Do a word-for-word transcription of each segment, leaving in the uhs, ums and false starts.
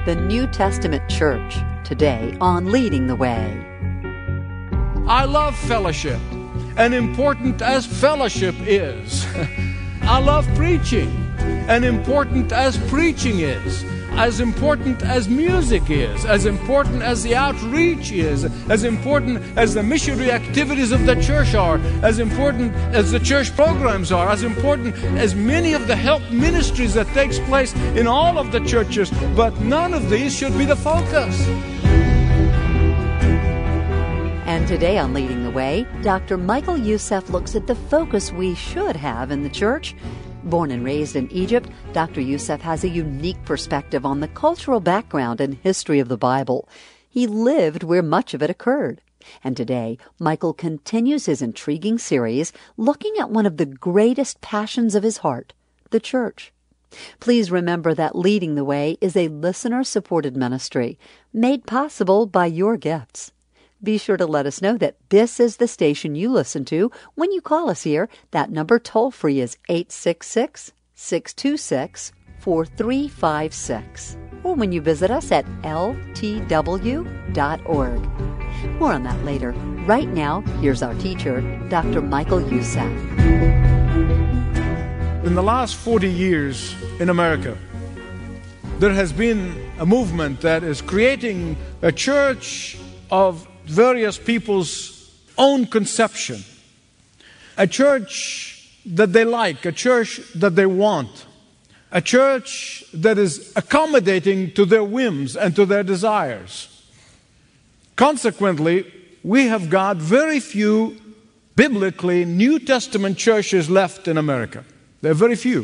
The New Testament Church, today on Leading the Way. I love fellowship, and important as fellowship is, I love preaching, and important as preaching is, as important as music is, as important as the outreach is, as important as the missionary activities of the church are, as important as the church programs are, as important as many of the help ministries that takes place in all of the churches, but none of these should be the focus. And today on Leading the Way, Doctor Michael Youssef looks at the focus we should have in the church. Born and raised in Egypt, Doctor Youssef has a unique perspective on the cultural background and history of the Bible. He lived where much of it occurred. And today, Michael continues his intriguing series looking at one of the greatest passions of his heart, the church. Please remember that Leading the Way is a listener-supported ministry made possible by your gifts. Be sure to let us know that this is the station you listen to when you call us here. That number toll-free is eight six six, six two six, four three five six. Or when you visit us at L T W dot org. More on that later. Right now, here's our teacher, Doctor Michael Youssef. In the last forty years in America, there has been a movement that is creating a church of various people's own conception. A church that they like, a church that they want, a church that is accommodating to their whims and to their desires. Consequently, we have got very few biblically New Testament churches left in America. There are very few.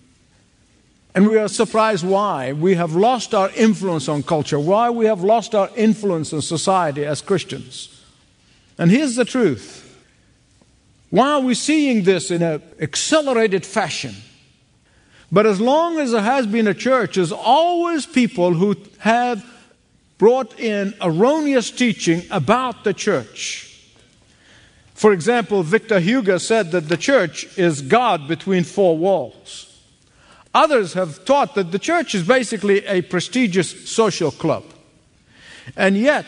And we are surprised why we have lost our influence on culture, why we have lost our influence on society as Christians. And here's the truth. Why are we seeing this in an accelerated fashion? But as long as there has been a church, there's always people who have brought in erroneous teaching about the church. For example, Victor Hugo said that the church is God between four walls. Others have taught that the church is basically a prestigious social club. And yet,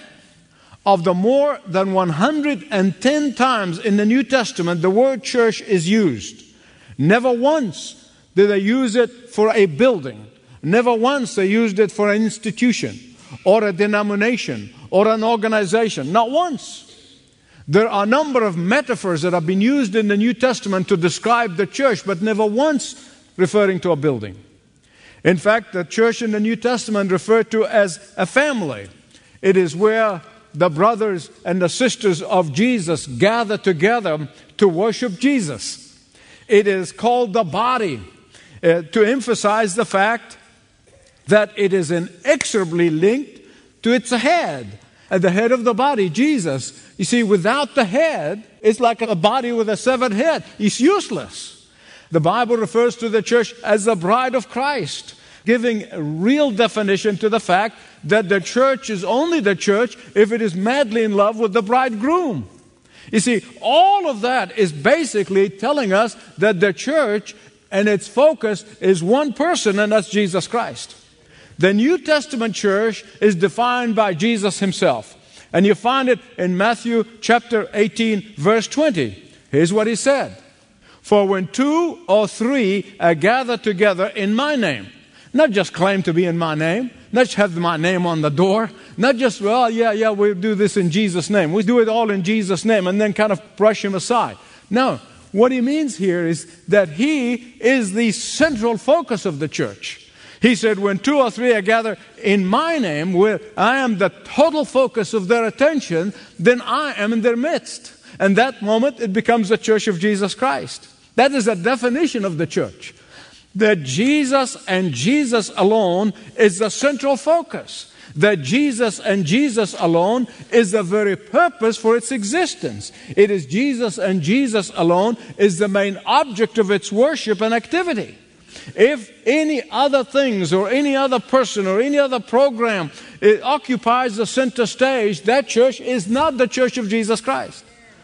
of the more than one hundred ten times in the New Testament the word church is used, never once did they use it for a building. Never once they used it for an institution or a denomination or an organization. Not once. There are a number of metaphors that have been used in the New Testament to describe the church, but never once referring to a building. In fact, the church in the New Testament referred to as a family. It is where the brothers and the sisters of Jesus gather together to worship Jesus. It is called the body uh, to emphasize the fact that it is inexorably linked to its head, and the head of the body, Jesus. You see, without the head, it's like a body with a severed head. It's useless. The Bible refers to the church as the bride of Christ, giving a real definition to the fact that the church is only the church if it is madly in love with the bridegroom. You see, all of that is basically telling us that the church and its focus is one person, and that's Jesus Christ. The New Testament church is defined by Jesus himself. And you find it in Matthew chapter eighteen, verse twenty. Here's what he said. For when two or three are gathered together in my name, not just claim to be in my name, not just have my name on the door, not just, well, yeah, yeah, we'll do this in Jesus' name. We do it all in Jesus' name and then kind of brush him aside. No, what he means here is that he is the central focus of the church. He said, when two or three are gathered in my name, where I am the total focus of their attention, then I am in their midst. And that moment, it becomes the church of Jesus Christ. That is a definition of the church. That Jesus and Jesus alone is the central focus. That Jesus and Jesus alone is the very purpose for its existence. It is Jesus and Jesus alone is the main object of its worship and activity. If any other things or any other person or any other program it occupies the center stage, that church is not the church of Jesus Christ.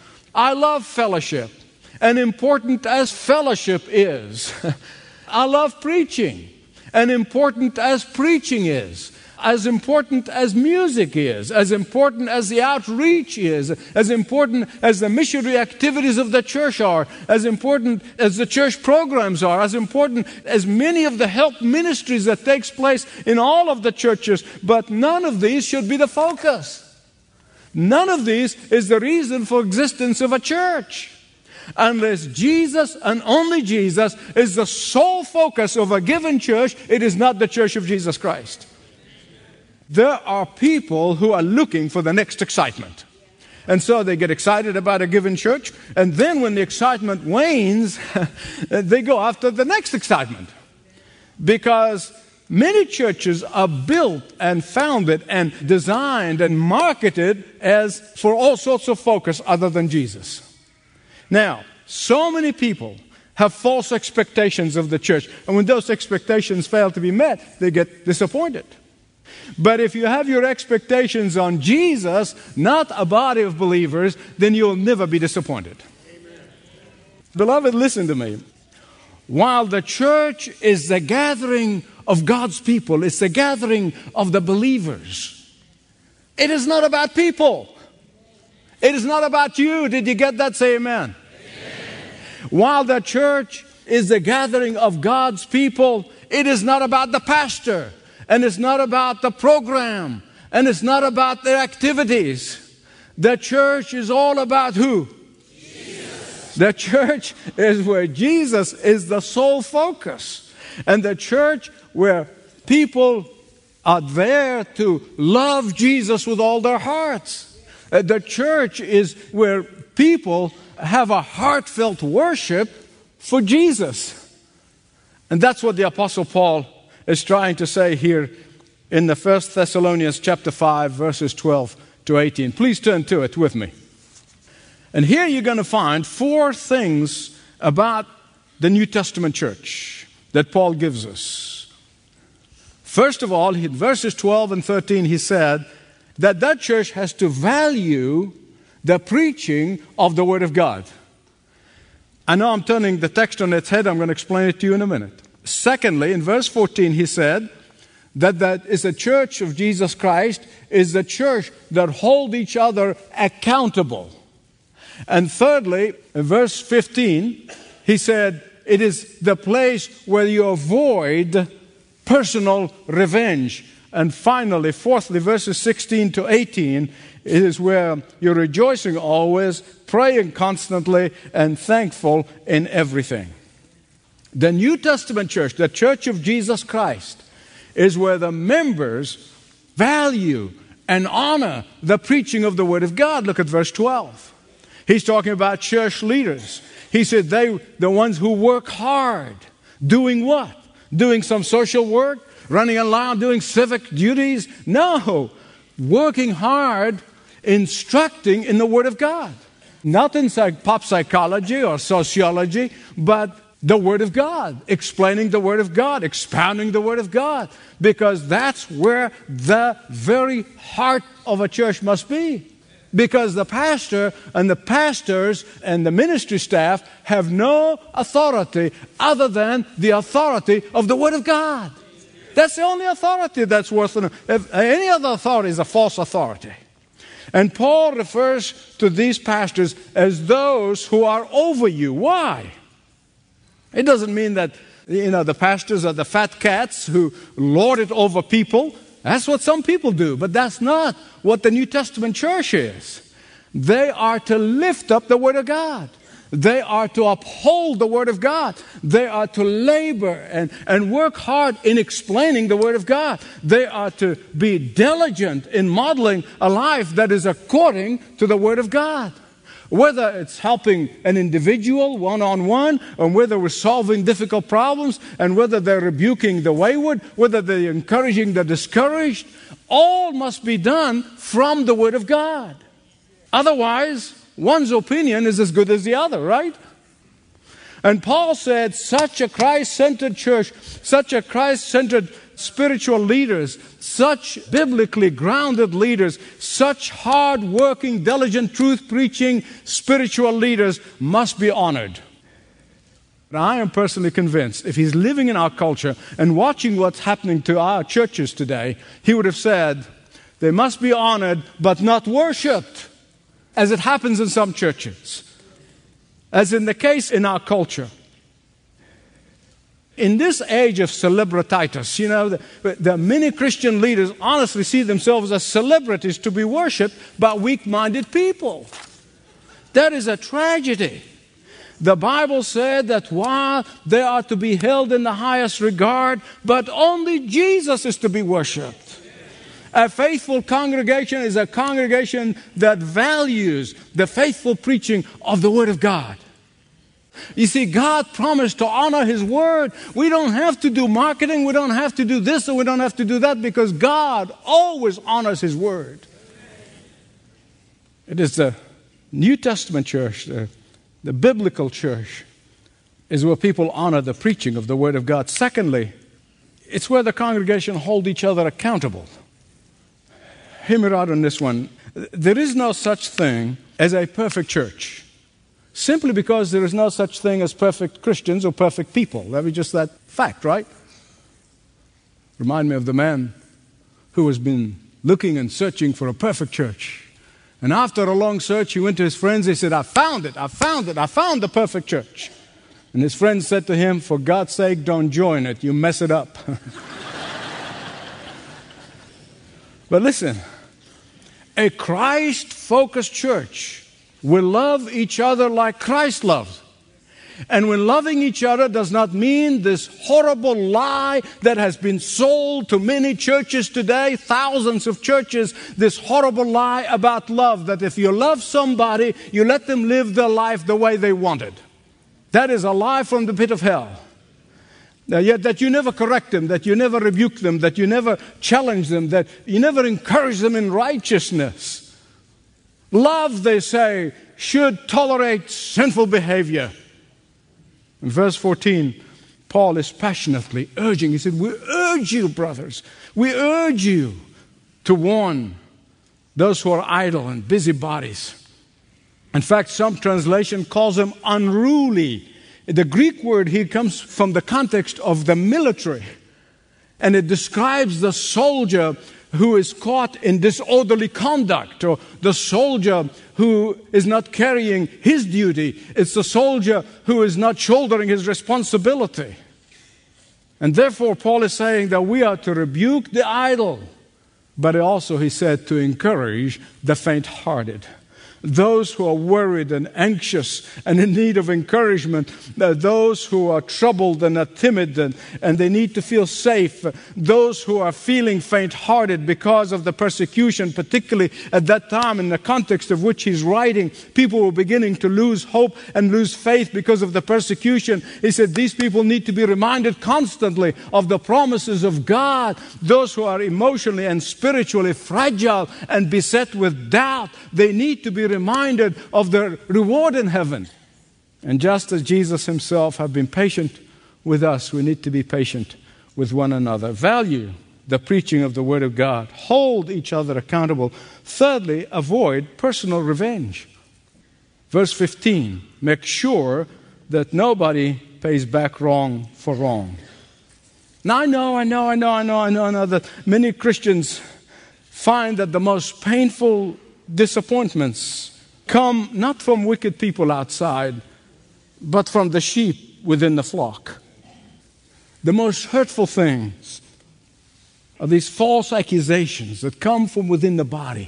I love fellowship. And important as fellowship is, I love preaching. And important as preaching is, as important as music is, as important as the outreach is, as important as the missionary activities of the church are, as important as the church programs are, as important as many of the help ministries that takes place in all of the churches. But none of these should be the focus. None of these is the reason for existence of a church. Unless Jesus and only Jesus is the sole focus of a given church, it is not the church of Jesus Christ. There are people who are looking for the next excitement. And so they get excited about a given church, and then when the excitement wanes, they go after the next excitement. Because many churches are built and founded and designed and marketed as for all sorts of focus other than Jesus. Now, so many people have false expectations of the church. And when those expectations fail to be met, they get disappointed. But if you have your expectations on Jesus, not a body of believers, then you'll never be disappointed. Amen. Beloved, listen to me. While the church is the gathering of God's people, it's the gathering of the believers, it is not about people. It is not about you. Did you get that? Say amen. While the church is the gathering of God's people, it is not about the pastor, and it's not about the program, and it's not about their activities. The church is all about who? Jesus. The church is where Jesus is the sole focus. And the church where people are there to love Jesus with all their hearts. The church is where people have a heartfelt worship for Jesus. And that's what the Apostle Paul is trying to say here in the First Thessalonians chapter five, verses twelve to eighteen. Please turn to it with me. And here you're going to find four things about the New Testament church that Paul gives us. First of all, in verses twelve and thirteen, he said that that church has to value the preaching of the Word of God. I know I'm turning the text on its head. I'm going to explain it to you in a minute. Secondly, in verse fourteen, he said that that is the church of Jesus Christ is the church that hold each other accountable. And thirdly, in verse fifteen, he said it is the place where you avoid personal revenge. And finally, fourthly, verses sixteen to eighteen, it is where you're rejoicing always, praying constantly, and thankful in everything. The New Testament church, the church of Jesus Christ, is where the members value and honor the preaching of the Word of God. Look at verse twelve. He's talking about church leaders. He said they, the ones who work hard. Doing what? Doing some social work? Running around doing civic duties? No. Working hard, instructing in the Word of God. Not in psych- pop psychology or sociology, but the Word of God. Explaining the Word of God. Expounding the Word of God. Because that's where the very heart of a church must be. Because the pastor and the pastors and the ministry staff have no authority other than the authority of the Word of God. That's the only authority that's worth it. If any other authority is a false authority. And Paul refers to these pastors as those who are over you. Why? It doesn't mean that, you know, the pastors are the fat cats who lord it over people. That's what some people do, but that's not what the New Testament church is. They are to lift up the Word of God. They are to uphold the Word of God. They are to labor and, and work hard in explaining the Word of God. They are to be diligent in modeling a life that is according to the Word of God. Whether it's helping an individual one-on-one, or whether we're solving difficult problems, and whether they're rebuking the wayward, whether they're encouraging the discouraged, all must be done from the Word of God. Otherwise, one's opinion is as good as the other, right? And Paul said, such a Christ-centered church, such a Christ-centered spiritual leaders, such biblically grounded leaders, such hard-working, diligent, truth-preaching spiritual leaders must be honored. I am personally convinced if he's living in our culture and watching what's happening to our churches today, he would have said, they must be honored but not worshipped, as it happens in some churches, as in the case in our culture. In this age of celebrititis, you know, the, the many Christian leaders honestly see themselves as celebrities to be worshipped by weak-minded people. That is a tragedy. The Bible said that while they are to be held in the highest regard, but only Jesus is to be worshipped. A faithful congregation is a congregation that values the faithful preaching of the Word of God. You see, God promised to honor His Word. We don't have to do marketing, we don't have to do this, and we don't have to do that, because God always honors His Word. It is the New Testament church, the The biblical church, is where people honor the preaching of the Word of God. Secondly, it's where the congregation hold each other accountable. Hear me out on this one. There is no such thing as a perfect church, simply because there is no such thing as perfect Christians or perfect people. That is just that fact, right? Remind me of the man who has been looking and searching for a perfect church. And after a long search, he went to his friends. He said, I found it, I found it, I found the perfect church. And his friends said to him, for God's sake, don't join it. You mess it up. But listen, a Christ-focused church will love each other like Christ loves. And when loving each other does not mean this horrible lie that has been sold to many churches today, thousands of churches, this horrible lie about love, that if you love somebody, you let them live their life the way they wanted. That is a lie from the pit of hell. Now, yet that you never correct them, that you never rebuke them, that you never challenge them, that you never encourage them in righteousness. Love, they say, should tolerate sinful behavior. In verse fourteen, Paul is passionately urging. He said, we urge you, brothers, we urge you to warn those who are idle and busybodies. In fact, some translation calls them unruly. The Greek word here comes from the context of the military, and it describes the soldier who is caught in disorderly conduct, or the soldier who is not carrying his duty. It's the soldier who is not shouldering his responsibility. And therefore, Paul is saying that we are to rebuke the idle, but also, he said, to encourage the faint-hearted. Those who are worried and anxious and in need of encouragement, those who are troubled and are timid and, and they need to feel safe, those who are feeling faint-hearted because of the persecution, particularly at that time in the context of which he's writing, people were beginning to lose hope and lose faith because of the persecution. He said these people need to be reminded constantly of the promises of God. Those who are emotionally and spiritually fragile and beset with doubt, they need to be reminded of the reward in heaven. And just as Jesus himself have been patient with us, we need to be patient with one another. Value the preaching of the Word of God. Hold each other accountable. Thirdly, avoid personal revenge. Verse fifteen, make sure that nobody pays back wrong for wrong. Now I know, I know, I know, I know, I know, I know that many Christians find that the most painful disappointments come not from wicked people outside, but from the sheep within the flock. The most hurtful things are these false accusations that come from within the body.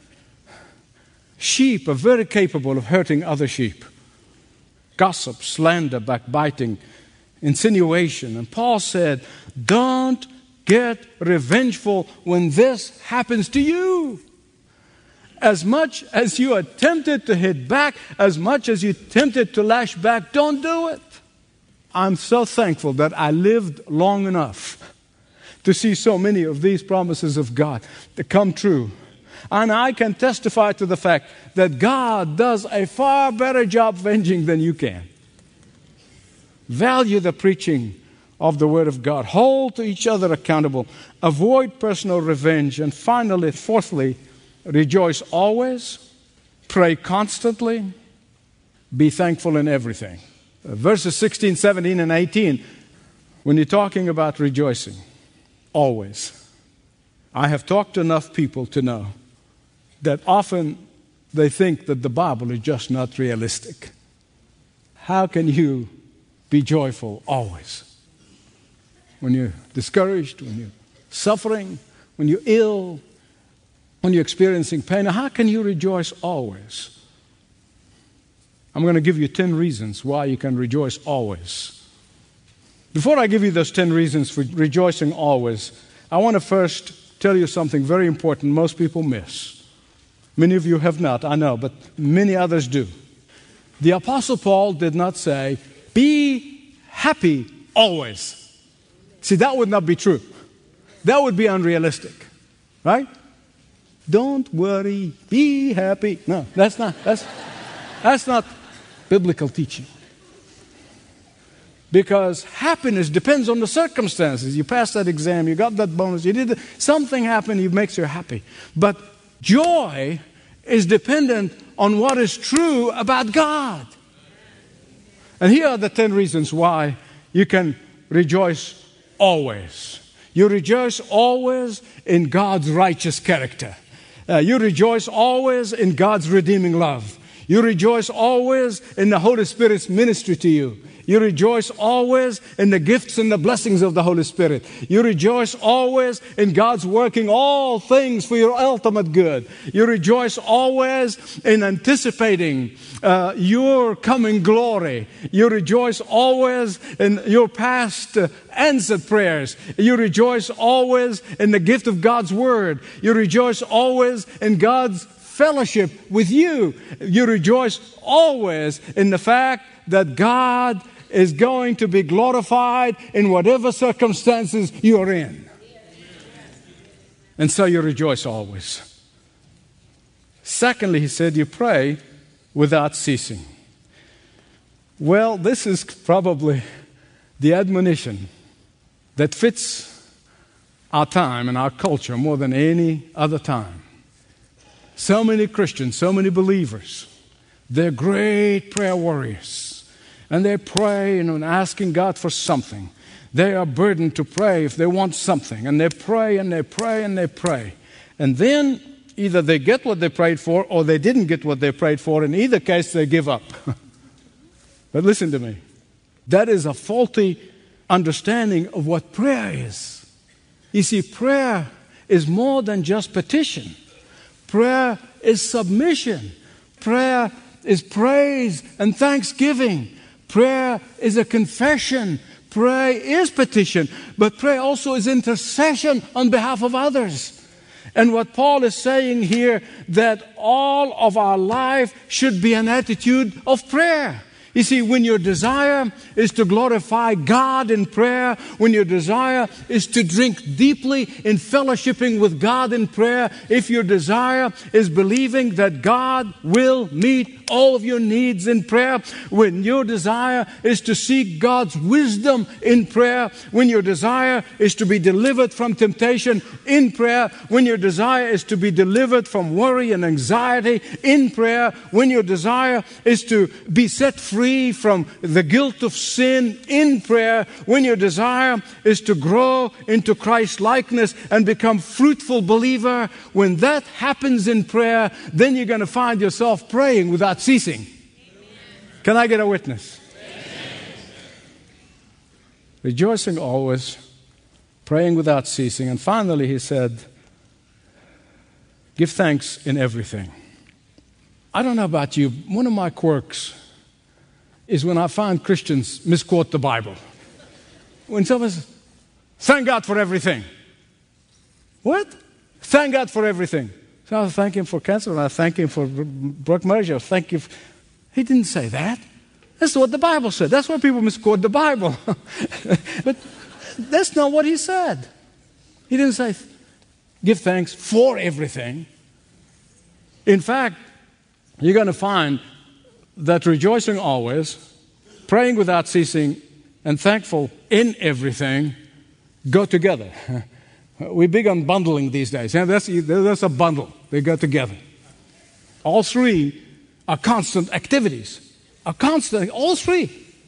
Sheep are very capable of hurting other sheep. Gossip, slander, backbiting, insinuation. And Paul said, don't get revengeful when this happens to you. As much as you are tempted to hit back, as much as you're tempted to lash back, don't do it. I'm so thankful that I lived long enough to see so many of these promises of God to come true. And I can testify to the fact that God does a far better job avenging than you can. Value the preaching of the Word of God. Hold to each other accountable. Avoid personal revenge. And finally, fourthly, rejoice always, pray constantly, be thankful in everything. Uh, verses sixteen, seventeen, and eighteen, when you're talking about rejoicing, always. I have talked to enough people to know that often they think that the Bible is just not realistic. How can you be joyful always? When you're discouraged, when you're suffering, when you're ill, when you're experiencing pain, how can you rejoice always? I'm going to give you ten reasons why you can rejoice always. Before I give you those ten reasons for rejoicing always, I want to first tell you something very important most people miss. Many of you have not, I know, but many others do. The Apostle Paul did not say, be happy always. See, that would not be true. That would be unrealistic, right? Don't worry, be happy. No, that's not, that's, that's not biblical teaching. Because happiness depends on the circumstances. You passed that exam, you got that bonus, you did it, something happened, it makes you happy. But joy is dependent on what is true about God. And here are the ten reasons why you can rejoice always. You rejoice always in God's righteous character. Uh, you rejoice always in God's redeeming love. You rejoice always in the Holy Spirit's ministry to you. You rejoice always in the gifts and the blessings of the Holy Spirit. You rejoice always in God's working all things for your ultimate good. You rejoice always in anticipating uh, your coming glory. You rejoice always in your past uh, answered prayers. You rejoice always in the gift of God's Word. You rejoice always in God's fellowship with you. You rejoice always in the fact that God is going to be glorified in whatever circumstances you're in. And so you rejoice always. Secondly, he said, you pray without ceasing. Well, this is probably the admonition that fits our time and our culture more than any other time. So many Christians, so many believers, they're great prayer warriors. And they pray, you know, and asking God for something. They are burdened to pray if they want something. And they pray and they pray and they pray. And then either they get what they prayed for or they didn't get what they prayed for. In either case, they give up. But listen to me. That is a faulty understanding of what prayer is. You see, prayer is more than just petition. Prayer is submission. Prayer is praise and thanksgiving. Prayer is a confession. Prayer is petition. But prayer also is intercession on behalf of others. And what Paul is saying here, that all of our life should be an attitude of prayer. You see, when your desire is to glorify God in prayer, when your desire is to drink deeply in fellowshipping with God in prayer, if your desire is believing that God will meet all of your needs in prayer, when your desire is to seek God's wisdom in prayer, when your desire is to be delivered from temptation in prayer, when your desire is to be delivered from worry and anxiety in prayer, when your desire is to be set free Free from the guilt of sin in prayer, when your desire is to grow into Christ likeness and become fruitful believer, when that happens in prayer, then you're going to find yourself praying without ceasing. Amen. Can I get a witness? Amen. Rejoicing always, praying without ceasing. And finally he said, give thanks in everything. I don't know about you, one of my quirks is when I find Christians misquote the Bible. When someone says, thank God for everything. What? Thank God for everything. So I thank Him for cancer, and I thank Him for broke marriage. I thank you. He didn't say that. That's what the Bible said. That's why people misquote the Bible. But that's not what He said. He didn't say, give thanks for everything. In fact, you're going to find that rejoicing always, praying without ceasing, and thankful in everything go together. We're big on bundling these days. That's, that's a bundle. They go together. All three are constant activities. Are constant. All three.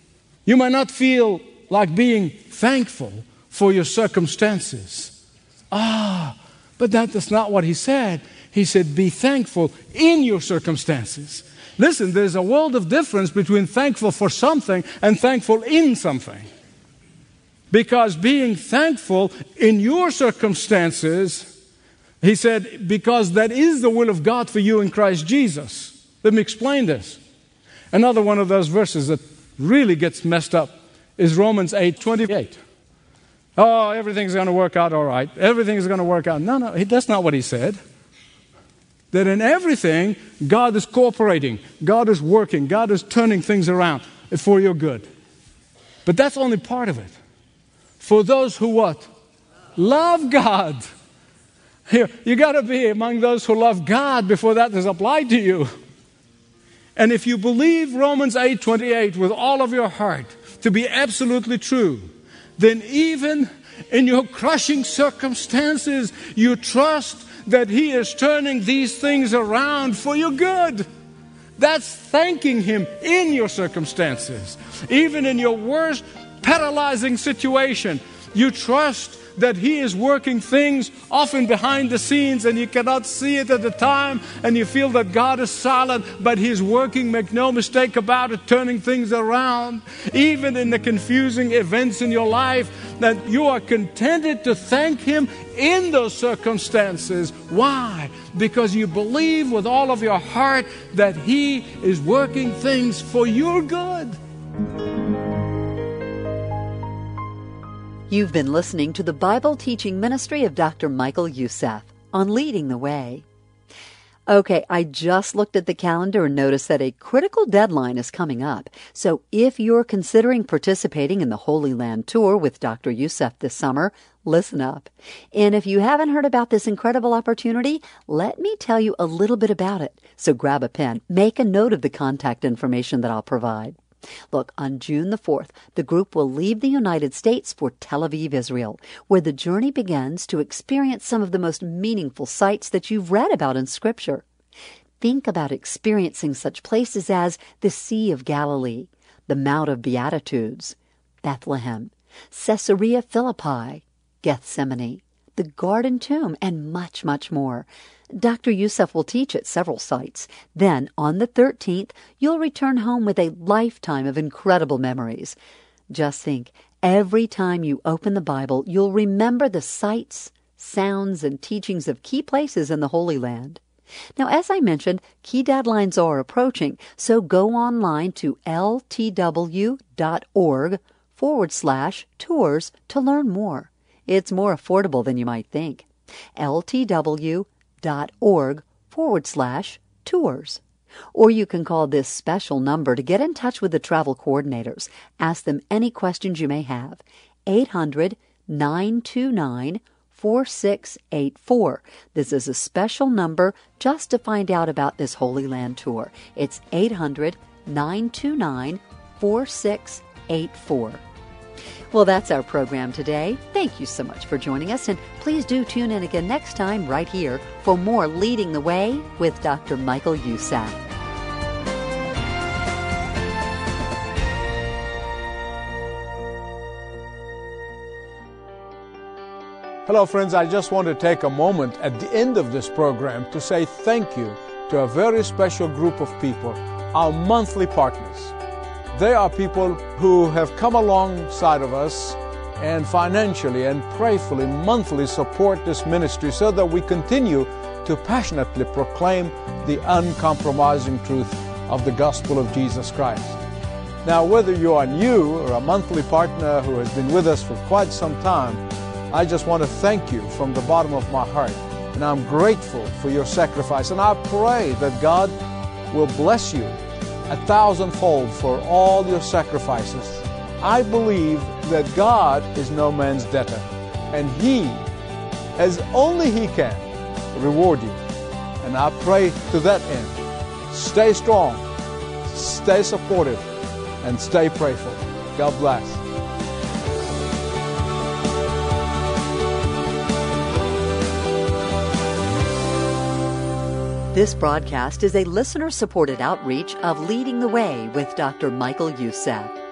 You might not feel like being thankful for your circumstances. Ah, but that is not what he said. He said, be thankful in your circumstances. Listen, there's a world of difference between thankful for something and thankful in something. Because being thankful in your circumstances, he said, because that is the will of God for you in Christ Jesus. Let me explain this. Another one of those verses that really gets messed up is Romans eight twenty-eight. Oh, everything's going to work out all right. Everything's going to work out. No, no, that's not what he said. That in everything, God is cooperating. God is working. God is turning things around for your good. But that's only part of it. For those who what? Love God. Here, you got to be among those who love God before that is applied to you. And if you believe Romans eight twenty-eight with all of your heart to be absolutely true, then even in your crushing circumstances, you trust that He is turning these things around for your good. That's thanking Him in your circumstances. Even in your worst paralyzing situation, you trust that He is working things often behind the scenes and you cannot see it at the time, and you feel that God is silent, but He's working, make no mistake about it, turning things around. Even in the confusing events in your life, that you are contented to thank Him in those circumstances. Why? Because you believe with all of your heart that He is working things for your good. You've been listening to the Bible teaching ministry of Doctor Michael Youssef on Leading the Way. Okay, I just looked at the calendar and noticed that a critical deadline is coming up. So if you're considering participating in the Holy Land Tour with Doctor Youssef this summer, listen up. And if you haven't heard about this incredible opportunity, let me tell you a little bit about it. So grab a pen, make a note of the contact information that I'll provide. Look, on June the fourth, the group will leave the United States for Tel Aviv, Israel, where the journey begins to experience some of the most meaningful sights that you've read about in Scripture. Think about experiencing such places as the Sea of Galilee, the Mount of Beatitudes, Bethlehem, Caesarea Philippi, Gethsemane, the Garden Tomb, and much, much more. Doctor Youssef will teach at several sites. Then, on the thirteenth, you'll return home with a lifetime of incredible memories. Just think, every time you open the Bible, you'll remember the sights, sounds, and teachings of key places in the Holy Land. Now, as I mentioned, key deadlines are approaching, so go online to ltw.org forward slash tours to learn more. It's more affordable than you might think. ltw.org forward slash tours. Or you can call this special number to get in touch with the travel coordinators. Ask them any questions you may have. eight hundred, nine two nine, four six eight four. This is a special number just to find out about this Holy Land Tour. It's eight hundred, nine two nine, four six eight four. Well, that's our program today. Thank you so much for joining us, and please do tune in again next time right here for more Leading the Way with Doctor Michael Youssef. Hello, friends. I just want to take a moment at the end of this program to say thank you to a very special group of people, our monthly partners. They are people who have come alongside of us and financially and prayerfully monthly support this ministry so that we continue to passionately proclaim the uncompromising truth of the gospel of Jesus Christ. Now, whether you are new or a monthly partner who has been with us for quite some time, I just want to thank you from the bottom of my heart. And I'm grateful for your sacrifice. And I pray that God will bless you a thousandfold for all your sacrifices. I believe that God is no man's debtor, and He, as only He can, reward you. And I pray to that end, stay strong, stay supportive, and stay prayerful. God bless. This broadcast is a listener-supported outreach of Leading the Way with Doctor Michael Youssef.